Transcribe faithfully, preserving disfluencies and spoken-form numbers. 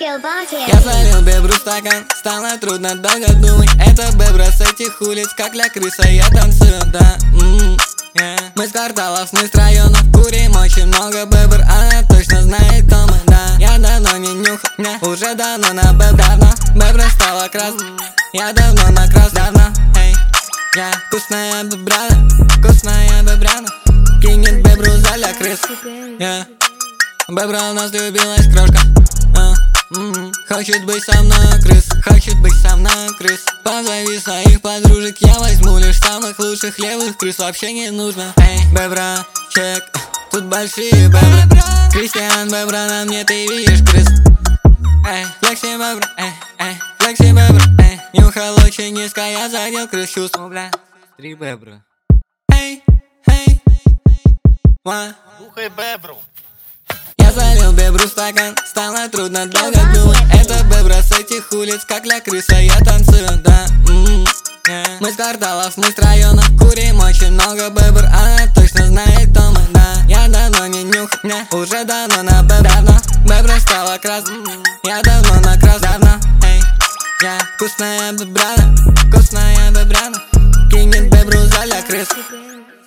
Я залил бебру стакан, стало трудно долго думать. Это бебра с этих улиц, как для крыса я танцую, да. М-м, yeah. Мы с кварталов, мы с районов, курим очень много бебр. Она точно знает, кто мы, да. Я давно не нюхал, не, уже давно на бебр, давно. Бебра стала красной, я давно на крас, давно, эй. Я вкусная бебрана, вкусная бебрана. Кинет бебру заля крыс, yeah. Бебра у нас любилась крошка, а, м-м. Хочет быть со мной крыс, хочет быть со мной крыс. Позови своих подружек, я возьму лишь самых лучших. Левых крыс вообще не нужно. Эй, бебра, чек, тут большие бебра. Кристиан бебра, на мне ты видишь крыс. Эй, флекси бебра, эй, эй, флекси бебра, эй. Нюхал очень низко, я задел крыс, чувствую, бля. Три бебра. Эй, эй, ва. Слухай бебру. Я залил бебру стакан, стало трудно долго думать. Это бебра с этих улиц, как для крыса я танцую, да. М-м, yeah. Мы с кварталов, мы с районов, курим очень много бебр. Она точно знает, кто мы, да. Я давно не нюхал, не, уже давно на бебр, давно. Бебра стала красной, я давно на крас, давно, эй. Я вкусная бебрана, вкусная бебрана. Кинет бебру заля крыс.